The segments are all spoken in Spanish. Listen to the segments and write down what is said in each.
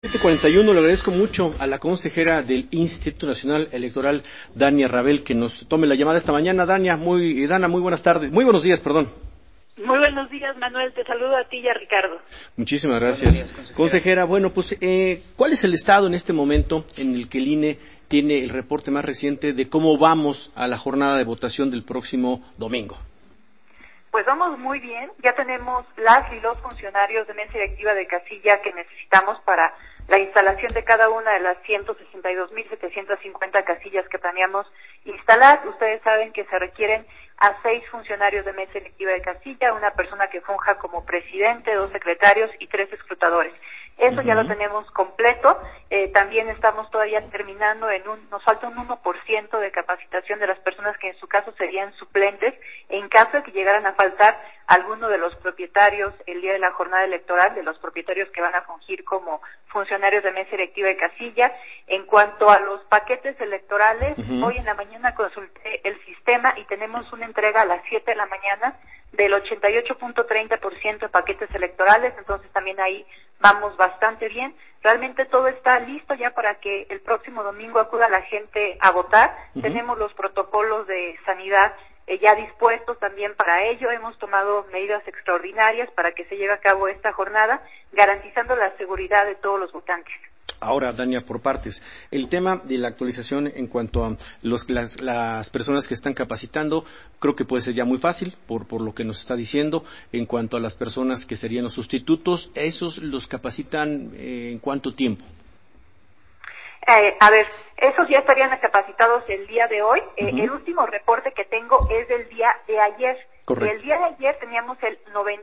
7:41, le agradezco mucho a la consejera del Instituto Nacional Electoral, Dania Rabel, que nos tome la llamada esta mañana. Dana, muy buenas tardes, muy buenos días, perdón. Muy buenos días, Manuel, te saludo a ti y a Ricardo. Muchísimas gracias. Días, consejera, bueno, pues, ¿cuál es el estado en este momento en el que el INE tiene el reporte más reciente de cómo vamos a la jornada de votación del próximo domingo? Pues vamos muy bien, ya tenemos las y los funcionarios de mesa directiva de casilla que necesitamos para la instalación de cada una de las 162.750 casillas que planeamos instalar. Ustedes saben que se requieren a 6 funcionarios de mesa directiva de casilla, una persona que funja como presidente, 2 secretarios y 3 escrutadores. Eso ya lo tenemos completo. También estamos todavía terminando nos falta un 1% de capacitación de las personas que en su caso serían suplentes en caso de que llegaran a faltar alguno de los propietarios el día de la jornada electoral, de los propietarios que van a fungir como funcionarios de mesa directiva de casilla. En cuanto a los paquetes electorales, hoy en la mañana consulté el sistema y tenemos una entrega a las 7 de la mañana del 88.30% de paquetes electorales, entonces también ahí vamos bastante bien. Realmente todo está listo ya para que el próximo domingo acuda la gente a votar. Tenemos los protocolos de sanidad ya dispuestos también para ello. Hemos tomado medidas extraordinarias para que se lleve a cabo esta jornada, garantizando la seguridad de todos los votantes. Ahora, Dania, por partes. El tema de la actualización en cuanto a las personas que están capacitando, creo que puede ser ya muy fácil, por lo que nos está diciendo. En cuanto a las personas que serían los sustitutos, ¿esos los capacitan en cuánto tiempo? Esos ya estarían capacitados el día de hoy. El último reporte que tengo es del día de ayer. Correcto. El día de ayer teníamos el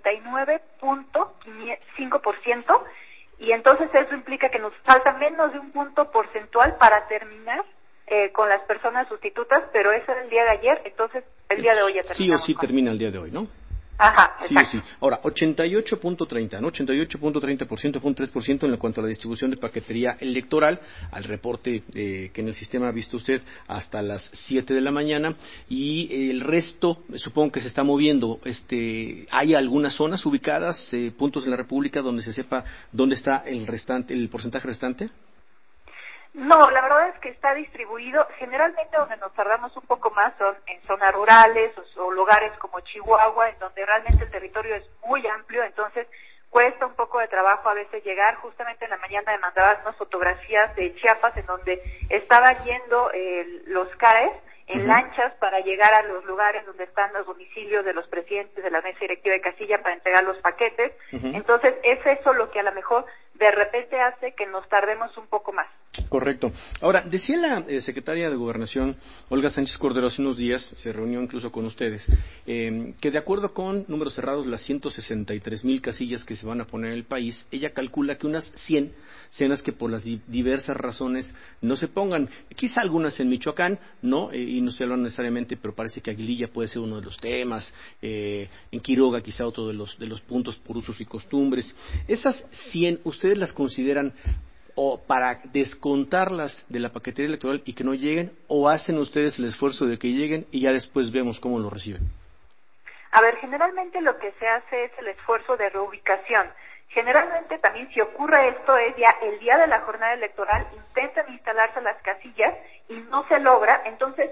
99.5%. Y entonces eso implica que nos falta menos de un punto porcentual para terminar con las personas sustitutas, pero eso era el día de ayer, entonces el día de hoy ya terminamos. Sí o sí termina el día de hoy, ¿no? Ajá, exacto. Sí. Ahora, 88.30, ¿no? 88.30% fue un 3% en cuanto a la distribución de paquetería electoral, al reporte que en el sistema ha visto usted hasta las 7 de la mañana, y el resto, supongo que se está moviendo. ¿Hay algunas zonas ubicadas, puntos en la República donde se sepa dónde está el porcentaje restante? No, la verdad es que está distribuido. Generalmente donde nos tardamos un poco más son en zonas rurales o lugares como Chihuahua, en donde realmente el territorio es muy amplio, entonces cuesta un poco de trabajo a veces llegar. Justamente en la mañana me mandaban unas fotografías de Chiapas en donde estaban yendo los CAEs en lanchas para llegar a los lugares donde están los domicilios de los presidentes de la mesa directiva de casilla para entregar los paquetes. Entonces es eso lo que a lo mejor de repente hace que nos tardemos un poco más. Correcto. Ahora, decía la secretaria de Gobernación, Olga Sánchez Cordero, hace unos días, se reunió incluso con ustedes, que de acuerdo con números cerrados, las 163,000 casillas que se van a poner en el país, ella calcula que unas 100 cenas que por las diversas razones no se pongan, quizá algunas en Michoacán, ¿no? Y no estoy hablando necesariamente, pero parece que Aguililla puede ser uno de los temas, en Quiroga quizá otro de los puntos por usos y costumbres. Esas 100, ¿ustedes las consideran o para descontarlas de la paquetería electoral y que no lleguen, o hacen ustedes el esfuerzo de que lleguen y ya después vemos cómo lo reciben? A ver, generalmente lo que se hace es el esfuerzo de reubicación. Generalmente también si ocurre esto es ya el día de la jornada electoral, intentan instalarse las casillas y no se logra, entonces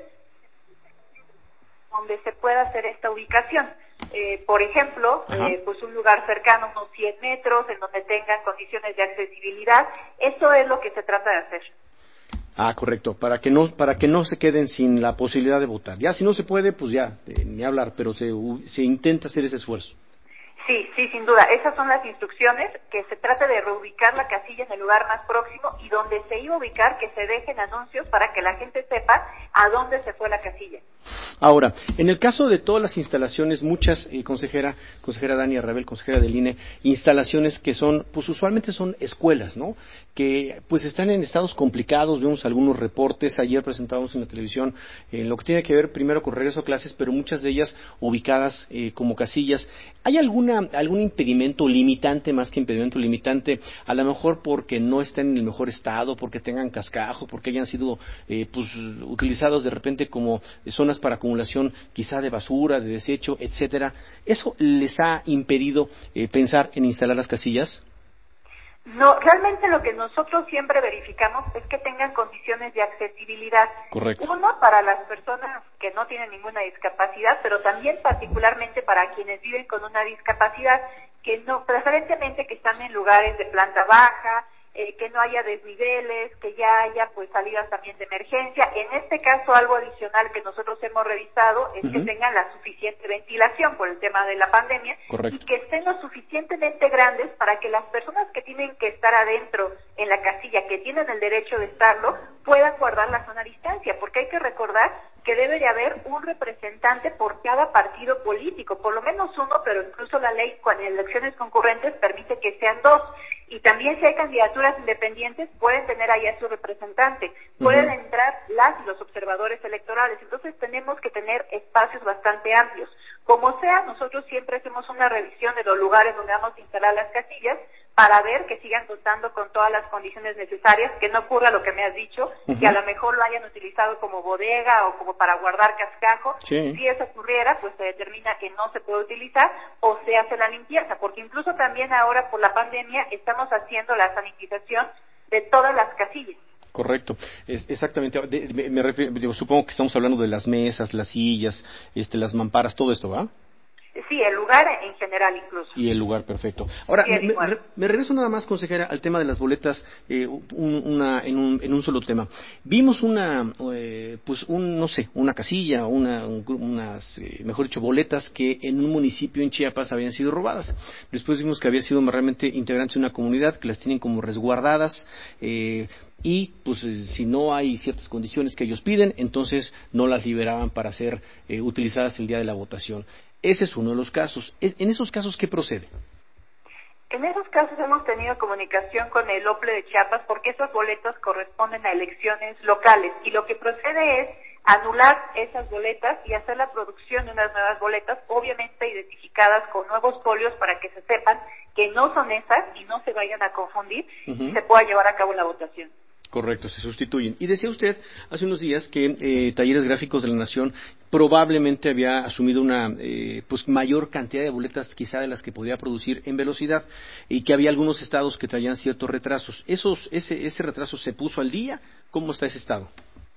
donde se pueda hacer esta ubicación. Por ejemplo, pues un lugar cercano, unos 100 metros, en donde tengan condiciones de accesibilidad. Eso es lo que se trata de hacer. Correcto, para que no se queden sin la posibilidad de votar. Ya si no se puede, pues ya, ni hablar, pero se intenta hacer ese esfuerzo. Sí, sin duda. Esas son las instrucciones, que se trate de reubicar la casilla en el lugar más próximo y donde se iba a ubicar, que se dejen anuncios para que la gente sepa a dónde se fue la casilla. Ahora, en el caso de todas las instalaciones, muchas, consejera Dania Rabel, consejera del INE, instalaciones que son, pues usualmente son escuelas, ¿no? Que pues están en estados complicados, vemos algunos reportes, ayer presentábamos en la televisión, en lo que tiene que ver primero con regreso a clases, pero muchas de ellas ubicadas como casillas. ¿Hay algún impedimento limitante, más que impedimento limitante, a lo mejor porque no estén en el mejor estado, porque tengan cascajo, porque hayan sido utilizados de repente como zonas para acumulación quizá de basura, de desecho, etcétera? ¿Eso les ha impedido pensar en instalar las casillas? No, realmente lo que nosotros siempre verificamos es que tengan condiciones de accesibilidad. Correcto. Uno, para las personas que no tienen ninguna discapacidad, pero también particularmente para quienes viven con una discapacidad, que no, preferentemente que están en lugares de planta baja, que no haya desniveles, que ya haya pues salidas también de emergencia. En este caso, algo adicional que nosotros hemos revisado es que tengan la suficiente ventilación por el tema de la pandemia. Correcto. Y que estén lo suficientemente grandes para que las personas que tienen que estar adentro en la casilla, que tienen el derecho de estarlo, puedan guardar la sana distancia, porque hay que recordar que debe de haber un representante por cada partido político, por lo menos uno, pero incluso la ley con elecciones concurrentes permite que sean dos. Y también si hay candidaturas independientes, pueden tener ahí a su representante, pueden entrar las y los observadores electorales. Entonces tenemos que tener espacios bastante amplios. Como sea, nosotros siempre hacemos una revisión de los lugares donde vamos a instalar las casillas para ver que sigan contando con todas las condiciones necesarias, que no ocurra lo que me has dicho, que a lo mejor lo hayan utilizado como bodega o como para guardar cascajo. Sí. Si eso ocurriera, pues se determina que no se puede utilizar o se hace la limpieza, porque incluso también ahora por la pandemia estamos haciendo la sanitización de todas las casillas. Correcto, exactamente. Supongo que estamos hablando de las mesas, las sillas, las mamparas, todo esto, ¿va? Sí, el lugar en general incluso. Y el lugar, perfecto. Ahora, Sí, me regreso nada más, consejera, al tema de las boletas, en un solo tema. Vimos una casilla, mejor dicho, boletas que en un municipio en Chiapas habían sido robadas. Después vimos que había sido realmente integrantes de una comunidad que las tienen como resguardadas, y pues si no hay ciertas condiciones que ellos piden, entonces no las liberaban para ser utilizadas el día de la votación. Ese es uno de los casos. En esos casos, ¿qué procede? En esos casos hemos tenido comunicación con el OPLE de Chiapas porque esas boletas corresponden a elecciones locales y lo que procede es anular esas boletas y hacer la producción de unas nuevas boletas, obviamente identificadas con nuevos folios para que se sepan que no son esas y no se vayan a confundir y se pueda llevar a cabo la votación. Correcto, se sustituyen. Y decía usted hace unos días que Talleres Gráficos de la Nación probablemente había asumido una mayor cantidad de boletas quizá de las que podía producir en velocidad y que había algunos estados que traían ciertos retrasos. ¿Ese retraso se puso al día? ¿Cómo está ese estado?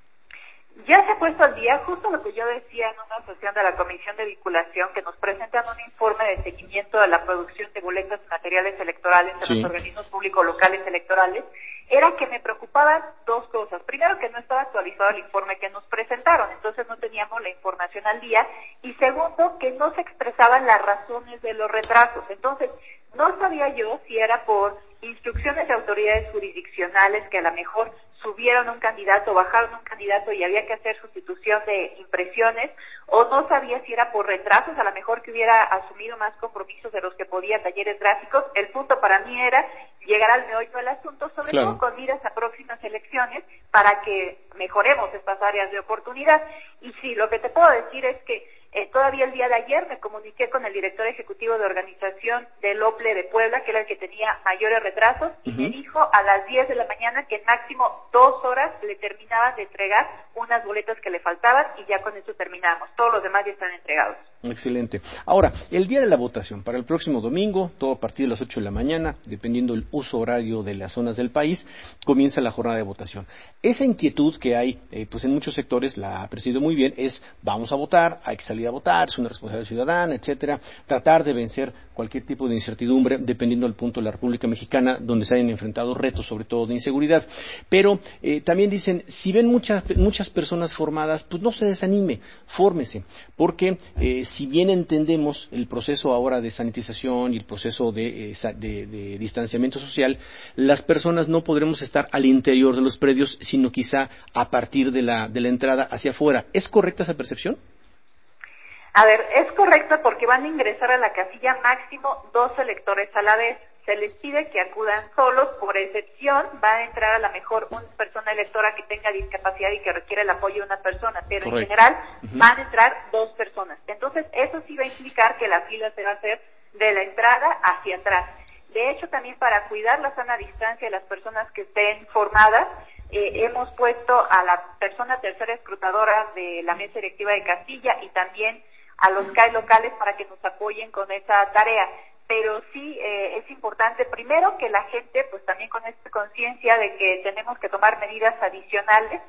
Ya se ha puesto al día justo lo que yo decía en una sesión de la Comisión de Vinculación, que nos presentan un informe de seguimiento de la producción de boletas y materiales electorales en los organismos públicos locales electorales. Era que me preocupaban dos cosas. Primero, que no estaba actualizado el informe que nos presentaron, entonces no teníamos la información al día. Y segundo, que no se expresaban las razones de los retrasos. Entonces, no sabía yo si era por instrucciones de autoridades jurisdiccionales que a lo mejor subieron un candidato, bajaron un candidato y había que hacer sustitución de impresiones, o no sabía si era por retrasos, a lo mejor que hubiera asumido más compromisos de los que podía Talleres Gráficos. El punto para mí era llegar al meollo del asunto, sobre todo con miras a próximas elecciones, para que mejoremos estas áreas de oportunidad. Y sí, lo que te puedo decir es que todavía el día de ayer me comuniqué con el director ejecutivo de organización del OPLE de Puebla, que era el que tenía mayores retrasos, y me dijo a las 10 de la mañana que en máximo 2 horas le terminaban de entregar unas boletas que le faltaban y ya con eso terminamos. Todos los demás ya están entregados. Excelente. Ahora, el día de la votación, para el próximo domingo, todo a partir de las 8 de la mañana, dependiendo del uso horario de las zonas del país, comienza la jornada de votación. Esa inquietud que hay, en muchos sectores, la ha percibido muy bien, es vamos a votar, hay que salir a votar, es una responsabilidad ciudadana, etcétera, tratar de vencer cualquier tipo de incertidumbre, dependiendo del punto de la República Mexicana, donde se hayan enfrentado retos, sobre todo de inseguridad. Pero también dicen, si ven muchas personas formadas, pues no se desanime, fórmese, porque si bien entendemos el proceso ahora de sanitización y el proceso de distanciamiento social, las personas no podremos estar al interior de los predios, sino quizá a partir de la entrada hacia afuera. ¿Es correcta esa percepción? A ver, es correcto porque van a ingresar a la casilla máximo 2 electores a la vez. Se les pide que acudan solos, por excepción va a entrar a lo mejor una persona electora que tenga discapacidad y que requiere el apoyo de una persona, pero en general van a entrar 2 personas. Entonces eso sí va a implicar que la fila se va a hacer de la entrada hacia atrás. De hecho, también para cuidar la sana distancia de las personas que estén formadas, hemos puesto a la persona tercera escrutadora de la mesa directiva de casilla y también a los CAE locales para que nos apoyen con esa tarea. pero sí es importante primero que la gente pues también con esta conciencia de que tenemos que tomar medidas adicionales,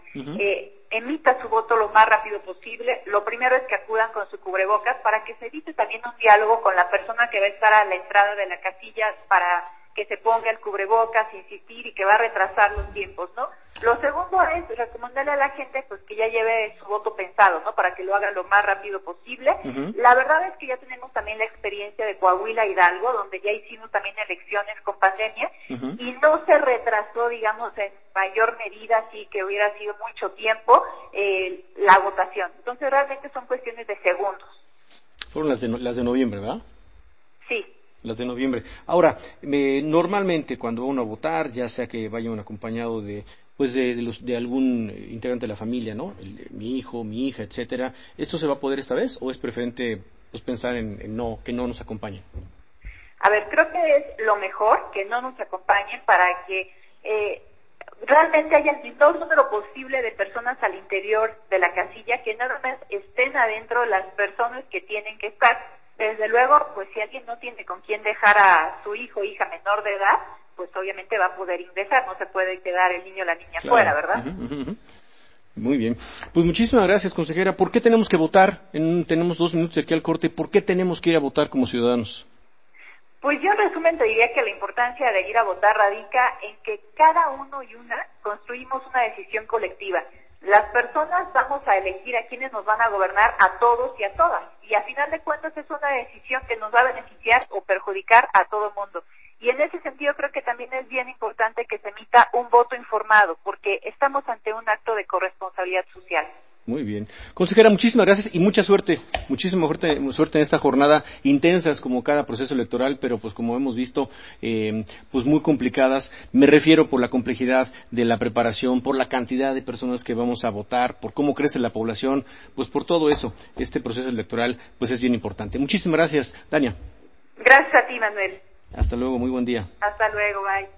emita su voto lo más rápido posible. Lo primero es que acudan con su cubrebocas para que se evite también un diálogo con la persona que va a estar a la entrada de la casilla para que se ponga el cubrebocas, insistir y que va a retrasar los tiempos, ¿no? Lo segundo es recomendarle a la gente pues que ya lleve su voto pensado, ¿no? Para que lo haga lo más rápido posible. La verdad es que ya tenemos también la experiencia de Coahuila e Hidalgo, donde ya hicimos también elecciones con pandemia y no se retrasó, digamos, en mayor medida, así que hubiera sido mucho tiempo la votación. Entonces realmente son cuestiones de segundos. Fueron las de noviembre, ¿verdad? Sí. Las de noviembre. Ahora, normalmente cuando va uno a votar, ya sea que vaya uno acompañado de algún integrante de la familia, ¿no? Mi hijo, mi hija, etcétera. ¿Esto se va a poder esta vez o es preferente pues pensar en que no nos acompañen? A ver, creo que es lo mejor que no nos acompañen para que realmente haya el menor número posible de personas al interior de la casilla, que nada más estén adentro las personas que tienen que estar. Desde luego, pues si alguien no tiene con quién dejar a su hijo o hija menor de edad, pues obviamente va a poder ingresar, no se puede quedar el niño o la niña fuera, ¿verdad? Muy bien. Pues muchísimas gracias, consejera. ¿Por qué tenemos que votar? Tenemos 2 minutos aquí al corte. ¿Por qué tenemos que ir a votar como ciudadanos? Pues yo en resumen te diría que la importancia de ir a votar radica en que cada uno y una construimos una decisión colectiva. Las personas vamos a elegir a quienes nos van a gobernar, a todos y a todas. Y a final de cuentas es una decisión que nos va a beneficiar o perjudicar a todo el mundo. Y en ese sentido creo que también es bien importante que se emita un voto informado, porque estamos ante un acto de corresponsabilidad social. Muy bien. Consejera, muchísimas gracias y mucha suerte. Muchísima suerte en esta jornada, intensas como cada proceso electoral, pero pues como hemos visto, pues muy complicadas. Me refiero por la complejidad de la preparación, por la cantidad de personas que vamos a votar, por cómo crece la población, pues por todo eso. Este proceso electoral pues es bien importante. Muchísimas gracias, Dania. Gracias a ti, Manuel. Hasta luego, muy buen día. Hasta luego, bye.